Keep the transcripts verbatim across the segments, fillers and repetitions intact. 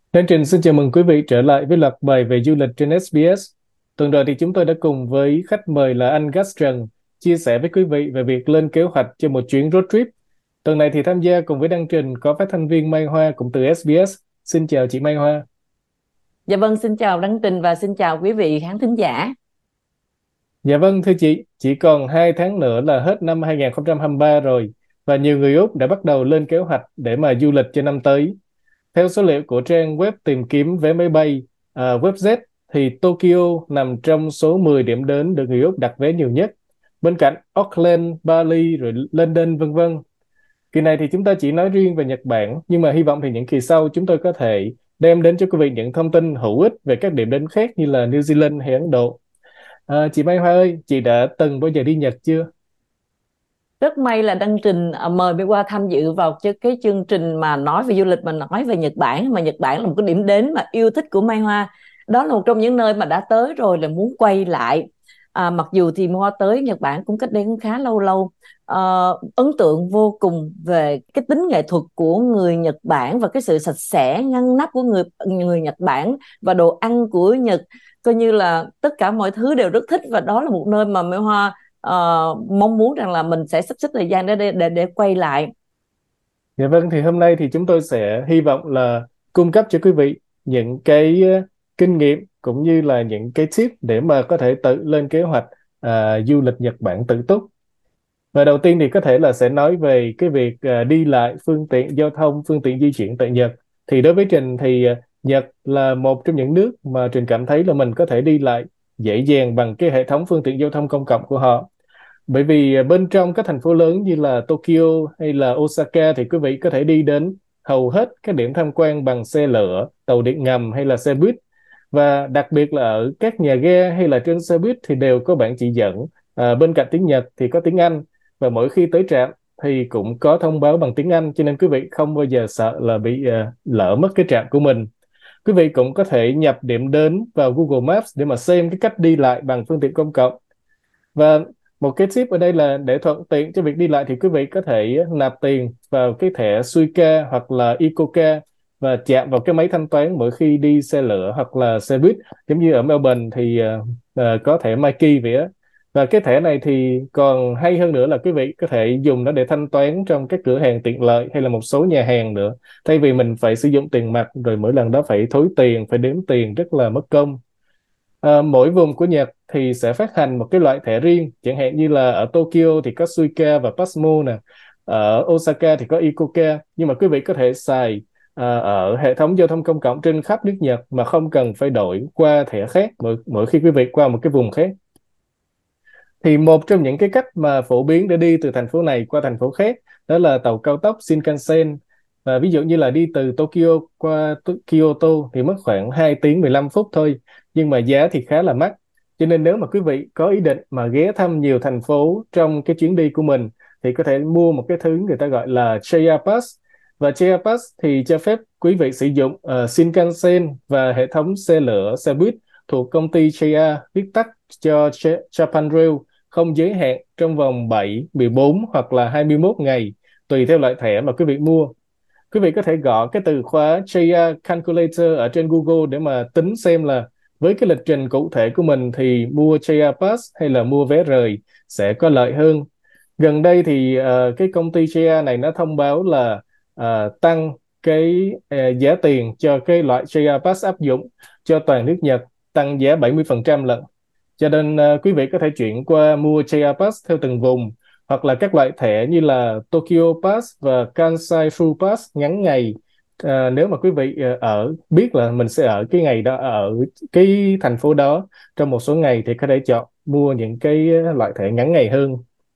Chương trình xin chào mừng quý vị trở lại với loạt bài về du lịch trên ét bê ét. Tuần rồi thì chúng tôi đã cùng với khách mời là anh Gus Trần chia sẻ với quý vị về việc lên kế hoạch cho một chuyến road trip. Tuần này thì tham gia cùng với đăng trình có phát thanh viên Mai Hoa cũng từ ét bê ét. Xin chào chị Mai Hoa. Dạ vâng, xin chào Đăng Trình và xin chào quý vị khán thính giả. Dạ vâng thưa chị, chỉ còn hai tháng nữa là hết năm hai không hai ba rồi và nhiều người Úc đã bắt đầu lên kế hoạch để mà du lịch cho năm tới. Theo số liệu của trang web tìm kiếm vé máy bay uh, Webjet thì Tokyo nằm trong số mười điểm đến được người Úc đặt vé nhiều nhất. Bên cạnh Auckland, Bali rồi London vân vân. Kỳ này thì chúng ta chỉ nói riêng về Nhật Bản, nhưng mà hy vọng thì những kỳ sau chúng tôi có thể đem đến cho quý vị những thông tin hữu ích về các điểm đến khác như là New Zealand hay Ấn Độ. À, chị Mai Hoa ơi, chị đã từng bao giờ đi Nhật chưa? Rất may là Đăng Trình à, mời Mỹ qua tham dự vào cái cái chương trình mà nói về du lịch, mà nói về Nhật Bản, mà Nhật Bản là một cái điểm đến mà yêu thích của Mai Hoa. Đó là một trong những nơi mà đã tới rồi là muốn quay lại. À, mặc dù thì Mai Hoa tới Nhật Bản cũng cách đây cũng khá lâu lâu. Ờ, ấn tượng vô cùng về cái tính nghệ thuật của người Nhật Bản và cái sự sạch sẽ ngăn nắp của người người Nhật Bản và đồ ăn của Nhật, coi như là tất cả mọi thứ đều rất thích, và đó là một nơi mà Mai Hoa ờ, mong muốn rằng là mình sẽ sắp xếp thời gian để để để, để quay lại. Dạ vâng, thì hôm nay thì chúng tôi sẽ hy vọng là cung cấp cho quý vị những cái ờ, kinh nghiệm cũng như là những cái tip để mà có thể tự lên kế hoạch à, du lịch Nhật Bản tự túc. Và đầu tiên thì có thể là sẽ nói về cái việc à, đi lại phương tiện giao thông, phương tiện di chuyển tại Nhật. Thì đối với Trình thì à, Nhật là một trong những nước mà Trình cảm thấy là mình có thể đi lại dễ dàng bằng cái hệ thống phương tiện giao thông công cộng của họ. Bởi vì à, bên trong các thành phố lớn như là Tokyo hay là Osaka thì quý vị có thể đi đến hầu hết các điểm tham quan bằng xe lửa, tàu điện ngầm hay là xe buýt. Và đặc biệt là ở các nhà ga hay là trên xe buýt thì đều có bảng chỉ dẫn. À, bên cạnh tiếng Nhật thì có tiếng Anh, và mỗi khi tới trạm thì cũng có thông báo bằng tiếng Anh, cho nên quý vị không bao giờ sợ là bị à, lỡ mất cái trạm của mình. Quý vị cũng có thể nhập điểm đến vào Google Maps để mà xem cái cách đi lại bằng phương tiện công cộng. Và một cái tip ở đây là để thuận tiện cho việc đi lại thì quý vị có thể nạp tiền vào cái thẻ Suica hoặc là Icoca và chạm vào cái máy thanh toán mỗi khi đi xe lửa hoặc là xe buýt, giống như ở Melbourne thì ờ, ờ, có thẻ Myki vậy á. Và cái thẻ này thì còn hay hơn nữa là quý vị có thể dùng nó để thanh toán trong các cửa hàng tiện lợi hay là một số nhà hàng nữa, thay vì mình phải sử dụng tiền mặt rồi mỗi lần đó phải thối tiền, phải đếm tiền rất là mất công. Ờ, mỗi vùng của Nhật thì sẽ phát hành một cái loại thẻ riêng, chẳng hạn như là ở Tokyo thì có Suica và Pasmo nè, ở Osaka thì có Icoca, nhưng mà quý vị có thể xài ờ, ở hệ thống giao thông công cộng trên khắp nước Nhật mà không cần phải đổi qua thẻ khác mỗi, mỗi khi quý vị qua một cái vùng khác. Thì một trong những cái cách mà phổ biến để đi từ thành phố này qua thành phố khác đó là tàu cao tốc Shinkansen. Và ví dụ như là đi từ Tokyo qua To- Kyoto thì mất khoảng hai tiếng mười lăm phút thôi, nhưng mà giá thì khá là mắc. Cho nên nếu mà quý vị có ý định mà ghé thăm nhiều thành phố trong cái chuyến đi của mình thì có thể mua một cái thứ người ta gọi là Chaya Pass. Và Chaya Pass thì cho phép quý vị sử dụng uh, Shinkansen và hệ thống xe lửa, xe buýt thuộc công ty Chaya, viết tắt cho Ch- Japan Rail, không giới hạn trong vòng bảy, mười bốn hoặc là hai mươi mốt ngày, tùy theo loại thẻ mà quý vị mua. Quý vị có thể gõ cái từ khóa Chaya Calculator ở trên Google để mà tính xem là với cái lịch trình cụ thể của mình thì mua Chaya Pass hay là mua vé rời sẽ có lợi hơn. Gần đây thì ờ, cái công ty Chaya này nó thông báo là ờ, tăng cái ờ, giá tiền cho cái loại Chaya Pass áp dụng cho toàn nước Nhật, tăng giá bảy mươi phần trăm lận. Cho nên ờ, quý vị có thể chuyển qua mua J R Pass theo từng vùng, hoặc là các loại thẻ như là Tokyo Pass và Kansai Full Pass ngắn ngày. Ờ, nếu mà quý vị ờ, ở biết là mình sẽ ở cái ngày đó ở cái thành phố đó trong một số ngày thì có thể chọn mua những cái ờ, loại thẻ ngắn ngày hơn.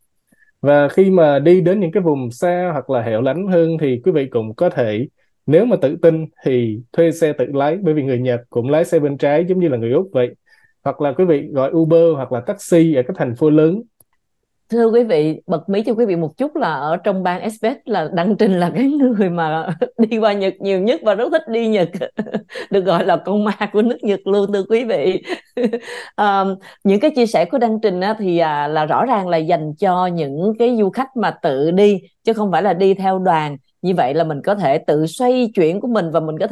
Và khi mà đi đến những cái vùng xa hoặc là hẻo lánh hơn thì quý vị cũng có thể, nếu mà tự tin thì thuê xe tự lái, bởi vì người Nhật cũng lái xe bên trái giống như là người Úc vậy. Hoặc là quý vị gọi Uber hoặc là taxi ở các thành phố lớn. Thưa quý vị, bật mí cho quý vị một chút là ở trong bang ét pê ét là Đăng Trình là cái người mà đi qua Nhật nhiều nhất và rất thích đi Nhật, được gọi là con ma của nước Nhật luôn, thưa quý vị. À, những cái chia sẻ của Đăng Trình á, thì à, là rõ ràng là dành cho những cái du khách mà tự đi chứ không phải là đi theo đoàn. Như vậy là mình có thể tự xoay chuyển của mình và mình có thể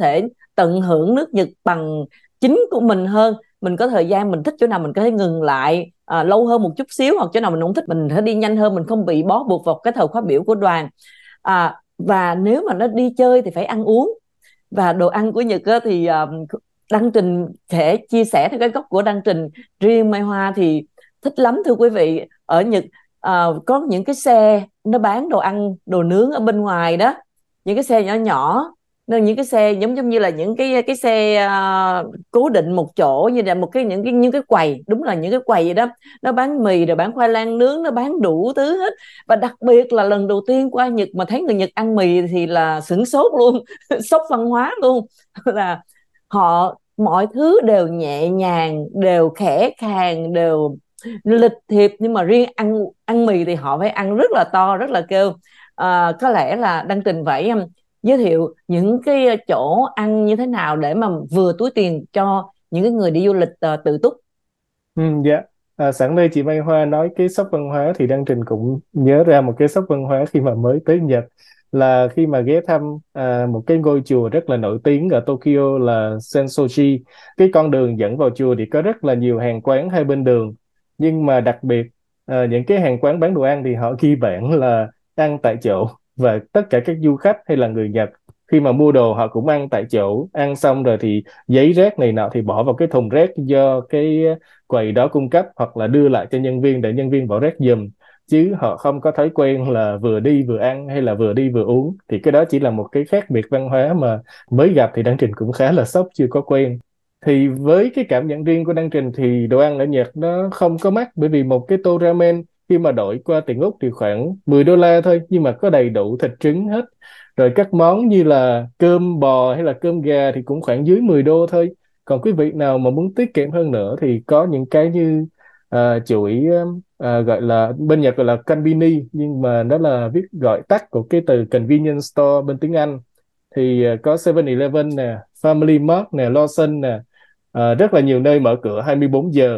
tận hưởng nước Nhật bằng chính của mình hơn. Mình có thời gian, mình thích chỗ nào mình có thể ngừng lại à, lâu hơn một chút xíu, hoặc chỗ nào mình không thích mình phải đi nhanh hơn, mình không bị bó buộc vào cái thời khóa biểu của đoàn. À, và nếu mà nó đi chơi thì phải ăn uống. Và đồ ăn của Nhật á, thì uh, Đăng Trình sẽ chia sẻ theo cái góc của Đăng Trình. Riêng Mai Hoa thì thích lắm thưa quý vị. Ở Nhật uh, có những cái xe nó bán đồ ăn, đồ nướng ở bên ngoài đó, những cái xe nhỏ nhỏ, nên những cái xe giống giống như là những cái cái xe uh, cố định một chỗ, như là một cái những cái những cái quầy, đúng là những cái quầy vậy đó. Nó bán mì, rồi bán khoai lang nướng, nó bán đủ thứ hết. Và đặc biệt là lần đầu tiên qua Nhật mà thấy người Nhật ăn mì thì là sửng sốt luôn, sốc văn hóa luôn. Là họ mọi thứ đều nhẹ nhàng, đều khẽ khàng, đều lịch thiệp, nhưng mà riêng ăn ăn mì thì họ phải ăn rất là to, rất là kêu. À, có lẽ là Đăng Trình phải um, giới thiệu những cái chỗ ăn như thế nào để mà vừa túi tiền cho những cái người đi du lịch uh, tự túc. Ừ, dạ. À, sẵn đây chị Mai Hoa nói cái sốc văn hóa thì Đăng Trình cũng nhớ ra một cái sốc văn hóa khi mà mới tới Nhật, là khi mà ghé thăm à, một cái ngôi chùa rất là nổi tiếng ở Tokyo là Sensoji. Cái con đường dẫn vào chùa thì có rất là nhiều hàng quán hai bên đường, nhưng mà đặc biệt à, những cái hàng quán bán đồ ăn thì họ ghi bảng là ăn tại chỗ, và tất cả các du khách hay là người Nhật khi mà mua đồ họ cũng ăn tại chỗ. Ăn xong rồi thì giấy rác này nọ thì bỏ vào cái thùng rác do cái quầy đó cung cấp, hoặc là đưa lại cho nhân viên để nhân viên bỏ rác giùm, chứ họ không có thói quen là vừa đi vừa ăn hay là vừa đi vừa uống. Thì cái đó chỉ là một cái khác biệt văn hóa mà mới gặp, thì Đăng Trình cũng khá là sốc, chưa có quen. Thì với cái cảm nhận riêng của Đăng Trình thì đồ ăn ở Nhật nó không có mắc, bởi vì một cái tô ramen khi mà đổi qua tiền Úc thì khoảng mười đô la thôi, nhưng mà có đầy đủ thịt trứng hết. Rồi các món như là cơm bò hay là cơm gà thì cũng khoảng dưới mười đô thôi. Còn quý vị nào mà muốn tiết kiệm hơn nữa thì có những cái như à, chuỗi à, gọi là bên Nhật gọi là konbini, nhưng mà nó là viết gọi tắt của cái từ convenience store bên tiếng Anh. Thì à, có seven-Eleven nè, Family Mart nè, Lawson nè, à, rất là nhiều nơi mở cửa hai mươi bốn giờ.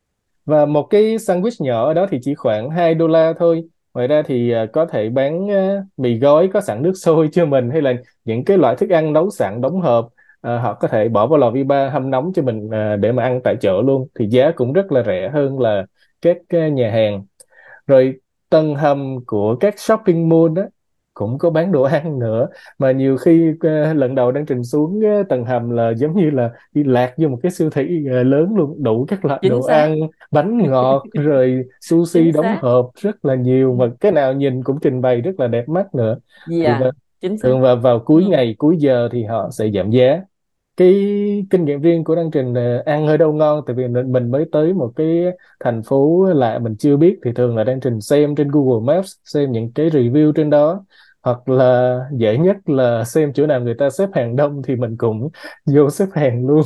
Và một cái sandwich nhỏ ở đó thì chỉ khoảng hai đô la thôi. Ngoài ra thì à, có thể bán à, mì gói có sẵn nước sôi cho mình, hay là những cái loại thức ăn nấu sẵn đóng hộp. À, họ có thể bỏ vào lò vi ba hâm nóng cho mình à, để mà ăn tại chỗ luôn. Thì giá cũng rất là rẻ hơn là các à, nhà hàng. Rồi tầng hầm của các shopping mall đó cũng có bán đồ ăn nữa, mà nhiều khi ờ, lần đầu đang trình xuống ờ, tầng hầm là giống như là đi lạc vô một cái siêu thị ờ, lớn luôn, đủ các loại Chính đồ xác. ăn, bánh ngọt rồi Chính sushi đóng xác. hộp rất là nhiều, mà cái nào nhìn cũng trình bày rất là đẹp mắt nữa. Thì Dạ, vào- chính xác. thường vào vào Ừ. cuối ngày cuối giờ thì họ sẽ giảm giá. Cái kinh nghiệm riêng của Đăng Trình là ăn ở đâu ngon, tại vì mình mình mới tới một cái thành phố lạ mình chưa biết, thì thường là Đăng Trình xem trên Google Maps, xem những cái review trên đó, hoặc là dễ nhất là xem chỗ nào người ta xếp hàng đông thì mình cũng vô xếp hàng luôn.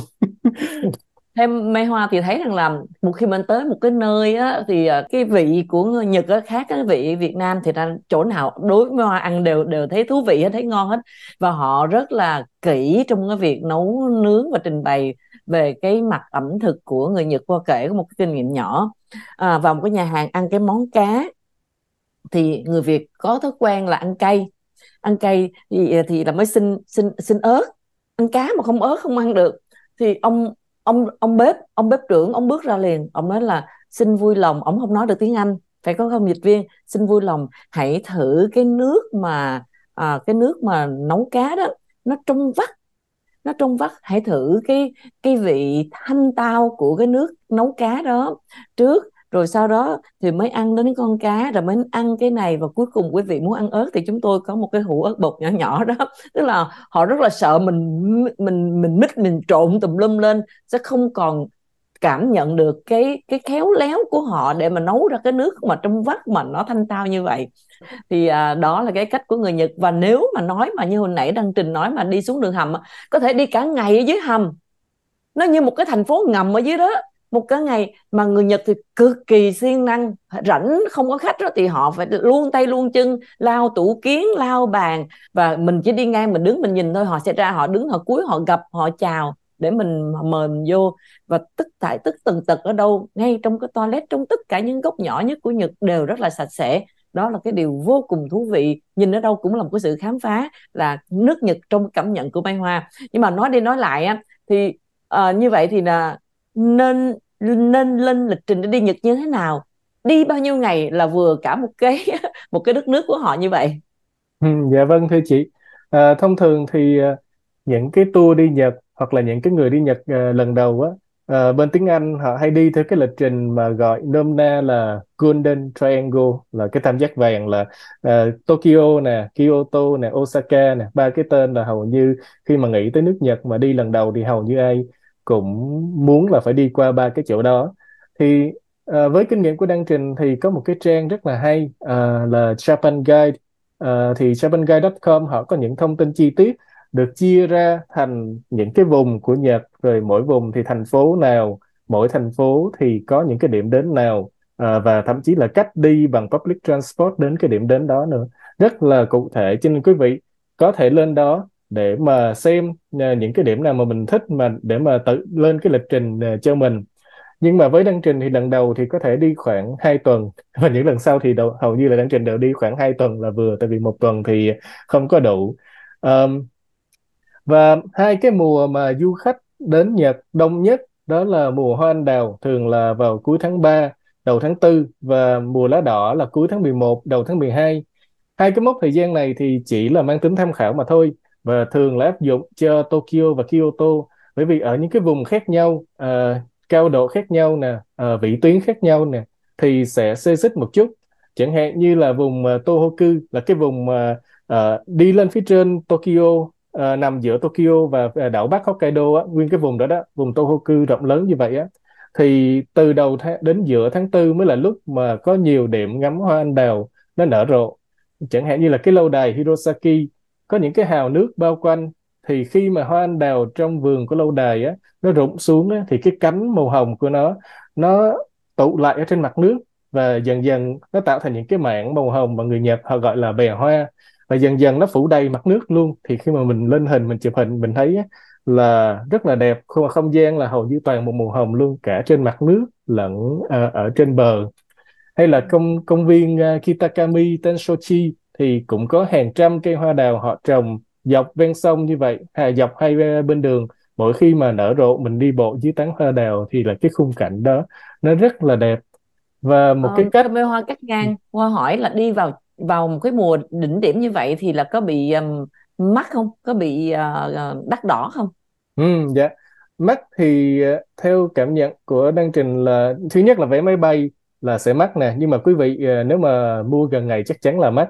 Theo Mai Hoa thì thấy rằng là một khi mình tới một cái nơi á, thì à, cái vị của người Nhật á, khác cái vị Việt Nam, thì ra chỗ nào đối với Mai Hoa ăn đều đều thấy thú vị hết, thấy ngon hết. Và họ rất là kỹ trong cái việc nấu nướng và trình bày về cái mặt ẩm thực của người Nhật. Qua kể có một cái kinh nghiệm nhỏ, à, vào một cái nhà hàng ăn cái món cá, thì người Việt có thói quen là ăn cay. Ăn cay thì, thì là mới xin xin xin ớt. Ăn cá mà không ớt không ăn được. Thì ông ông ông bếp ông bếp trưởng ông bước ra liền, ông nói là xin vui lòng, ông không nói được tiếng Anh, phải có công dịch viên, xin vui lòng hãy thử cái nước mà à, cái nước mà nấu cá đó, nó trong vắt, nó trong vắt, hãy thử cái cái vị thanh tao của cái nước nấu cá đó trước, rồi sau đó thì mới ăn đến con cá, rồi mới ăn cái này, và cuối cùng quý vị muốn ăn ớt thì chúng tôi có một cái hũ ớt bột nhỏ nhỏ đó. Tức là họ rất là sợ mình mình mình mix mình trộn tùm lum lên, sẽ không còn cảm nhận được cái cái khéo léo của họ để mà nấu ra cái nước mà trong vắt mà nó thanh tao như vậy. Thì à, đó là cái cách của người Nhật. Và nếu mà nói mà như hồi nãy Đăng Trình nói, mà đi xuống đường hầm có thể đi cả ngày ở dưới hầm, nó như một cái thành phố ngầm ở dưới đó, một cái ngày. Mà người Nhật thì cực kỳ siêng năng, rảnh không có khách đó thì họ phải luôn tay luôn chân lau tủ kiến, lau bàn, và mình chỉ đi ngang mình đứng mình nhìn thôi, họ sẽ ra, họ đứng, họ cúi, họ gặp, họ chào để mình mời mình vô. Và tất tại tất tần tật ở đâu, ngay trong cái toilet, trong tất cả những góc nhỏ nhất của Nhật đều rất là sạch sẽ. đó là cái điều vô cùng thú vị, nhìn ở đâu cũng là một cái sự khám phá là nước Nhật trong cảm nhận của Mai Hoa. Nhưng mà nói đi nói lại á, thì à, như vậy thì là nên nên lên lịch trình để đi Nhật như thế nào, đi bao nhiêu ngày là vừa cả một cái một cái đất nước của họ như vậy? Ừ, dạ vâng thưa chị. À, thông thường thì à, những cái tour đi Nhật hoặc là những cái người đi Nhật à, lần đầu á, à, bên tiếng Anh họ hay đi theo cái lịch trình mà gọi nôm na là Golden Triangle, là cái tam giác vàng, là à, Tokyo nè, Kyoto nè, Osaka nè, ba cái tên là hầu như khi mà nghĩ tới nước Nhật mà đi lần đầu thì hầu như ai cũng muốn là phải đi qua ba cái chỗ đó. Thì à, với kinh nghiệm của Đăng Trình thì có một cái trang rất là hay, à, là Japan Guide. Ờ, thì japan guide chấm com họ có những thông tin chi tiết được chia ra thành những cái vùng của Nhật, rồi mỗi vùng thì thành phố nào, mỗi thành phố thì có những cái điểm đến nào, ờ, và thậm chí là cách đi bằng public transport đến cái điểm đến đó nữa, rất là cụ thể. Cho nên quý vị có thể lên đó để mà xem ờ, những cái điểm nào mà mình thích, mà để mà tự lên cái lịch trình ờ, cho mình. Nhưng mà với Đăng Trình thì lần đầu thì có thể đi khoảng hai tuần, và những lần sau thì đầu, hầu như là Đăng Trình đều đi khoảng hai tuần là vừa, tại vì một tuần thì không có đủ. Ờm, và hai cái mùa mà du khách đến Nhật đông nhất đó là mùa hoa anh đào, thường là vào cuối tháng ba, đầu tháng tư, và mùa lá đỏ là cuối tháng mười một, đầu tháng mười hai. Hai cái mốc thời gian này thì chỉ là mang tính tham khảo mà thôi, và thường là áp dụng cho Tokyo và Kyoto, bởi vì ở những cái vùng khác nhau, ờ, cao độ khác nhau nè, ờ, vĩ tuyến khác nhau nè, thì sẽ xê xích một chút. Chẳng hạn như là vùng uh, Tohoku, là cái vùng mà ờ, đi lên phía trên Tokyo, ờ, nằm giữa Tokyo và ờ, đảo Bắc Hokkaido á, nguyên cái vùng đó đó, vùng Tohoku rộng lớn như vậy á, thì từ đầu tháng đến giữa tháng tư mới là lúc mà có nhiều điểm ngắm hoa anh đào nó nở rộ. Chẳng hạn như là cái lâu đài Hirosaki có những cái hào nước bao quanh, thì khi mà hoa anh đào trong vườn của lâu đài á nó rụng xuống á, thì cái cánh màu hồng của nó nó tụ lại ở trên mặt nước, và dần dần nó tạo thành những cái mảng màu hồng mà người Nhật họ gọi là bè hoa, và dần dần nó phủ đầy mặt nước luôn. Thì khi mà mình lên hình, mình chụp hình, mình thấy á, là rất là đẹp, không không gian là hầu như toàn một màu hồng luôn, cả trên mặt nước lẫn ờ, ở trên bờ. Hay là công công viên uh, Kitakami Tenshochi thì cũng có hàng trăm cây hoa đào họ trồng dọc ven sông như vậy, à, dọc hai bên bên đường. Mỗi khi mà nở rộ, mình đi bộ dưới tán hoa đào thì là cái khung cảnh đó nó rất là đẹp. Và một Ờ, cái cách. cho Mai Hoa cắt ngang, Hoa hỏi là đi vào vào một cái mùa đỉnh điểm như vậy thì là có bị um, mắc không, có bị uh, đắt đỏ không? Ừ, dạ. Mắc thì ờ, theo cảm nhận của Đăng Trình là thứ nhất là vé máy bay là sẽ mắc nè, nhưng mà quý vị ờ, nếu mà mua gần ngày chắc chắn là mắc.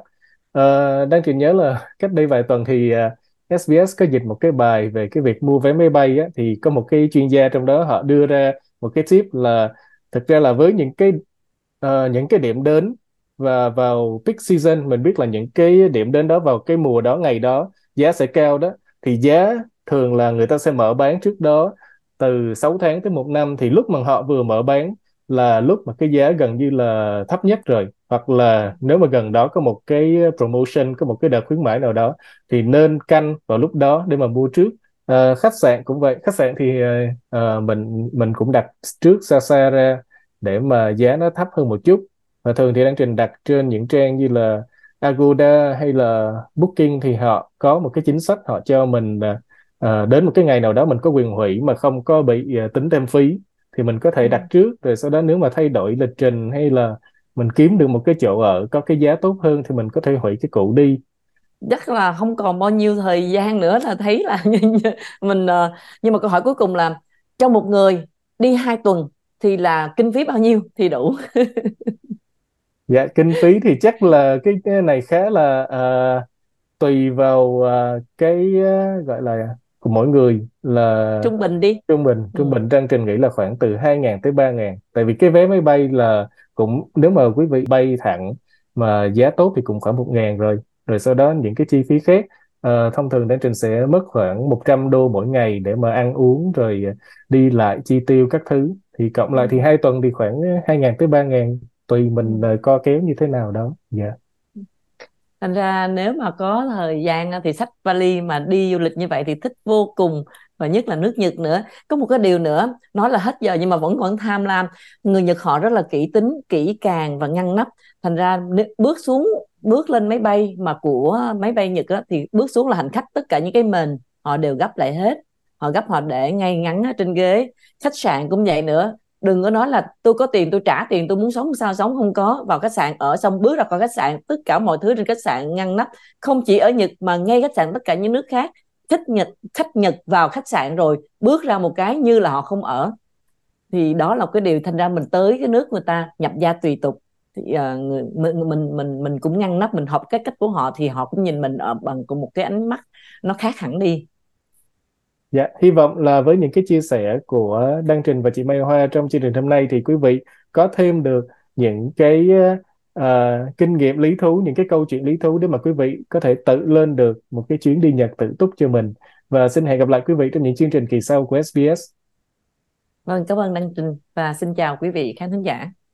Ờ, Đăng Trình nhớ là cách đây vài tuần thì ờ, ét bê ét có dịch một cái bài về cái việc mua vé máy bay á, thì có một cái chuyên gia trong đó họ đưa ra một cái tip là thực ra là với những cái ờ, những cái điểm đến và vào peak season, mình biết là những cái điểm đến đó vào cái mùa đó, ngày đó giá sẽ cao đó, thì giá thường là người ta sẽ mở bán trước đó từ sáu tháng tới một năm, thì lúc mà họ vừa mở bán là lúc mà cái giá gần như là thấp nhất rồi, hoặc là nếu mà gần đó có một cái promotion, có một cái đợt khuyến mãi nào đó, thì nên canh vào lúc đó để mà mua trước. Ờ, khách sạn cũng vậy, khách sạn thì ờ, ờ, mình mình cũng đặt trước xa xa ra để mà giá nó thấp hơn một chút. Và thường thì đang trình đặt trên những trang như là Agoda hay là Booking, thì họ có một cái chính sách họ cho mình là à, đến một cái ngày nào đó mình có quyền hủy mà không có bị à, tính thêm phí, thì mình có thể đặt Ừ. trước, rồi sau đó nếu mà thay đổi lịch trình hay là mình kiếm được một cái chỗ ở có cái giá tốt hơn thì mình có thể hủy cái cũ đi. Chắc là không còn bao nhiêu thời gian nữa là thấy là mình ờ, nhưng mà câu hỏi cuối cùng là cho một người đi hai tuần thì là kinh phí bao nhiêu thì đủ? Dạ, kinh phí thì chắc là cái, cái này khá là à, tùy vào à, cái à, gọi là của mỗi người, là Trung bình đi. trung bình trung Ừ. bình Trang Trình nghĩ là khoảng từ hai ngàn tới ba ngàn, tại vì cái vé máy bay là cũng, nếu mà quý vị bay thẳng mà giá tốt thì cũng khoảng một ngàn rồi. Rồi sau đó những cái chi phí khác, ờ, thông thường Trang Trình sẽ mất khoảng một trăm đô mỗi ngày để mà ăn uống, rồi đi lại chi tiêu các thứ, thì cộng lại thì Ừ. hai tuần thì khoảng hai ngàn tới ba ngàn, tùy Ừ. mình ờ, co kéo như thế nào đó. Dạ. Thành ra nếu mà có thời gian á, thì xách vali mà đi du lịch như vậy thì thích vô cùng. và nhất là nước Nhật nữa. Có một cái điều nữa, nói là hết giờ nhưng mà vẫn vẫn tham lam. Người Nhật họ rất là kỹ tính, kỹ càng và ngăn nắp. Thành ra bước xuống, bước lên máy bay mà của máy bay Nhật á, thì bước xuống là hành khách tất cả những cái mền họ đều gấp lại hết. Họ gấp, họ để ngay ngắn ở trên ghế. Khách sạn cũng vậy nữa, đừng có nói là tôi có tiền tôi trả tiền, tôi muốn sống sao sống. Không có, vào khách sạn ở xong bước ra khỏi khách sạn, tất cả mọi thứ trên khách sạn ngăn nắp. Không chỉ ở Nhật mà ngay khách sạn tất cả những nước khác, khách Nhật khách Nhật vào khách sạn rồi bước ra một cái như là họ không ở. Thì đó là cái điều, thành ra mình tới cái nước người ta nhập gia tùy tục thì uh, người, mình, mình mình mình cũng ngăn nắp, mình học cái cách của họ thì họ cũng nhìn mình ở bằng một cái ánh mắt nó khác hẳn đi. Dạ, hy vọng là với những cái chia sẻ của Đăng Trình và chị Mai Hoa trong chương trình hôm nay thì quý vị có thêm được những cái ờ, kinh nghiệm lý thú, những cái câu chuyện lý thú để mà quý vị có thể tự lên được một cái chuyến đi Nhật tự túc cho mình. Và xin hẹn gặp lại quý vị trong những chương trình kỳ sau của ét bê ét. Vâng, cảm ơn Đăng Trình và xin chào quý vị khán thính giả.